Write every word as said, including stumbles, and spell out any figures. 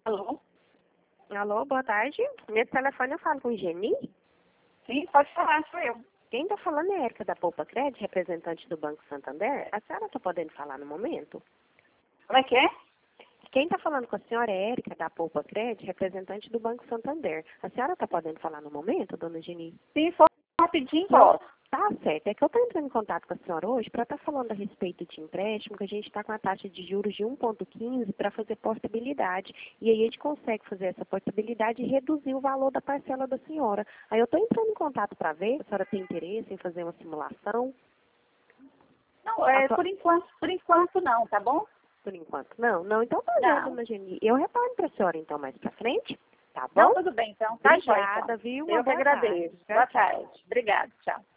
Alô? Alô, boa tarde. Nesse telefone eu falo com o Geni. Sim, pode falar, sou eu. Quem está falando é a Érica da Poupa Crédito, representante do Banco Santander. A senhora está podendo falar no momento? Como é que é? Quem está falando com a senhora é a Érica da Poupa Crédito, representante do Banco Santander. A senhora está podendo falar no momento, dona Geni? Sim, só rapidinho, Não. posso. Tá certo. É que eu estou entrando em contato com a senhora hoje para estar falando a respeito de empréstimo, que a gente está com a taxa de juros de um vírgula quinze para fazer portabilidade. E aí a gente consegue fazer essa portabilidade e reduzir o valor da parcela da senhora. Aí eu estou entrando em contato para ver se a senhora tem interesse em fazer uma simulação. Não, é, A sua- por enquanto, por enquanto não, tá bom? Por enquanto. Não, não. Então tá já, Não. dona Geni. Eu retorno para a senhora então mais para frente. Tá Não, bom? tudo bem, então. Tá, joia, Obrigada, então. viu? Uma Eu que boa tarde. agradeço. Tchau, Boa tchau. tarde. Obrigada, tchau.